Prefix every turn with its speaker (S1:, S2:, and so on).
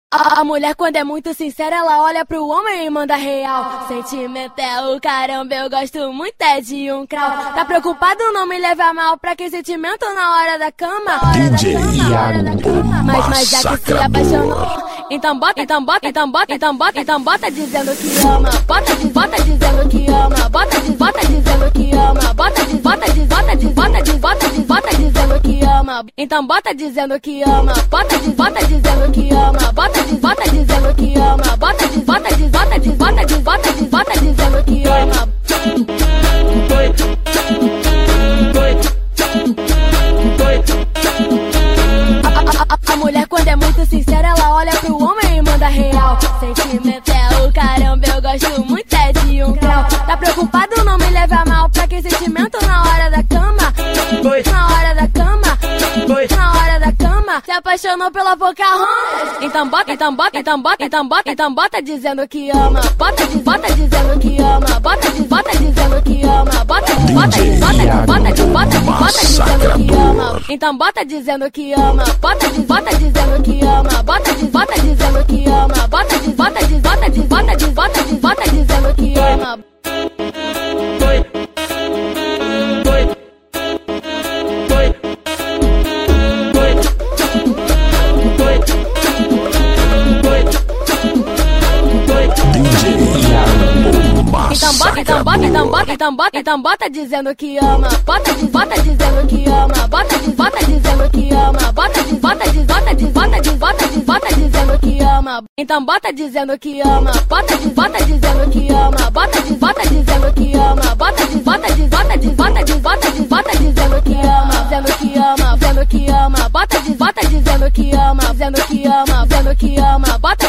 S1: A mulher quando é muito sincera, ela olha pro homem e manda real. Sentimento é o caramba, eu gosto muito é de um crau. Tá preocupado não me levar mal, pra que sentimento na hora da cama?
S2: DJ Iago,
S1: mas já que se apaixonou, então bota dizendo que ama. Bota dizendo que ama. Bota dizendo que ama. Bota dizendo que ama. Então bota dizendo que ama. Bota dizendo que ama. Bota dizendo que ama. Bota dizendo que ama. A mulher quando é muito sincera, ela olha pro homem e manda real. Sentimento é o caramba, eu gosto muito é de um crau. Tá preocupado não me levar mal, pra que sentimento na hora da cama? Na hora da cama, na hora da cama. Se apaixonou pela Pocahontas, então bota dizendo que ama. Bota dizendo que ama. Bota dizendo que ama. Bota dizendo que ama. Então bota dizendo que ama. Bota dizendo que ama. Bota dizendo que ama. Bota dizendo que ama. Então bota dizendo que ama. Bota dizendo que ama. Bota dizendo que ama. Bota dizendo que ama. Então bota dizendo que ama. Bota dizendo que ama. Bota dizendo que ama. Bota dizendo que ama. Dizendo que ama. Bota dizendo que ama. Dizendo que ama. Dizendo que ama. Bota